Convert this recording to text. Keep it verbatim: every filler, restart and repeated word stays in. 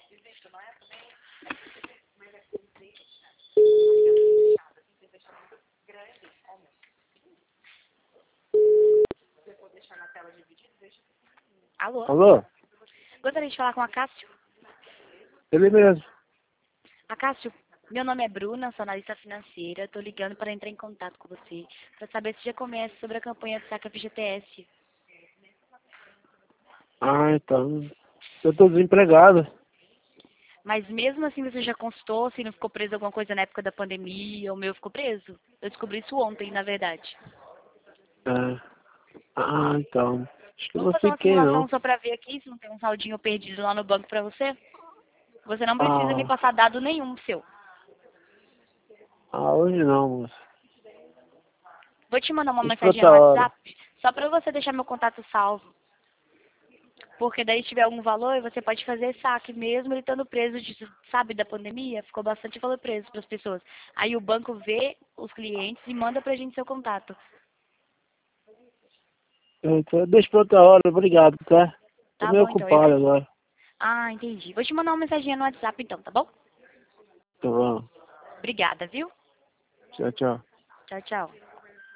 Alô? Alô? Gostaria de falar com a Cássio. Ele mesmo. A Cássio, meu nome é Bruna, sou analista financeira. Estou ligando para entrar em contato com você, para saber se já conhece sobre a campanha do Saca F G T S. Ah, então. Eu tô desempregado. Mas mesmo assim você já consultou se não ficou preso alguma coisa na época da pandemia? O meu ficou preso. Eu descobri isso ontem, na verdade. É. Ah, então. Acho que eu Vamos não fazer uma fiquei, simulação não. só para ver aqui se não tem um saldinho perdido lá no banco para você? Você não precisa me Ah, passar dado nenhum seu. ah hoje não, moço. Vou te mandar uma Deixa pra mensagem no outra hora. WhatsApp, só para você deixar meu contato salvo. Porque daí se tiver algum valor, você pode fazer saque, mesmo ele estando preso, de, sabe, da pandemia, ficou bastante valor preso para as pessoas. Aí o banco vê os clientes e manda pra gente seu contato. Então, deixa pra outra hora, obrigado, tá? Tô Tá meio bom, então. Eu... ocupado agora. Ah, entendi. Vou te mandar uma mensagem no WhatsApp então, tá bom? Tá bom. Obrigada, viu? Tchau, tchau. Tchau, tchau.